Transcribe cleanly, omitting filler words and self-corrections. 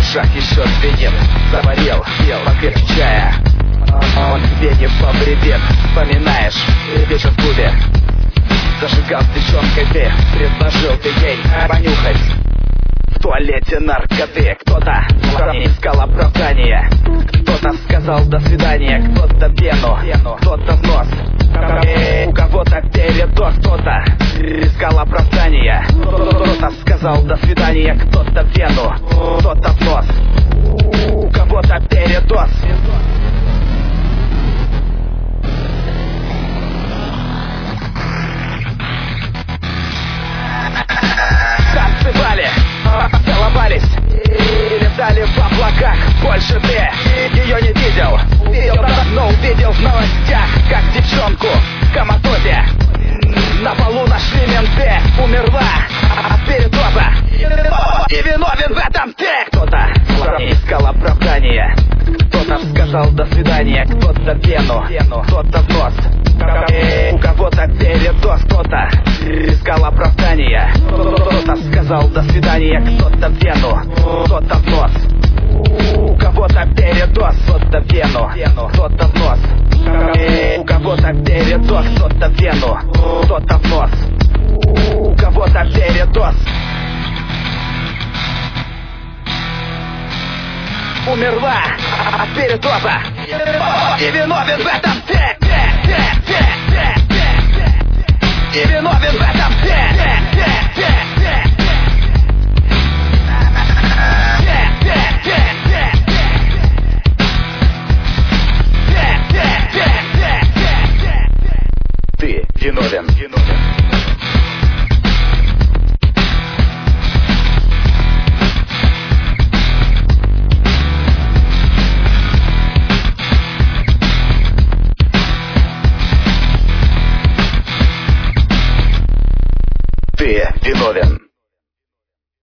ушах еще звенит. Заварил, съел покрепче чая, он тебе не повредит. Вспоминаешь вечер в клубе, зажигал с девчонкой ты, предложил ты ей понюхать в туалете наркоты. Кто-то искал оправдания, кто-то сказал до свидания, кто-то пену, кто-то в нос, у кого-то передоз, кто-то искал оправдания, кто-то сказал до свидания, кто-то пену, кто-то в нос, у кого-то передоз. Танцевали, целовались и летали в облаках. Больше ты ее не видел, но увидел в новостях, как девчонку в коматозе на полу нашли менты. Умерла от передоза и виновен в этом ты. Кто-то искал оправдания, кто-то сказал до свидания, кто-то пену, кто-то в нос, у кого-то передоз, кто-то искал оправдания, кто-то сказал до свидания, кто-то пену, кто-то в нос, у кого-то передоз, кто-то пену, кто-то в нос, у кого-то передоз, кто-то пену, кто-то в нос, у кого-то передоз. Умерла от передоза и виновен в этом ты. И виновен в этом ты. Ты виновен. Ты виновен.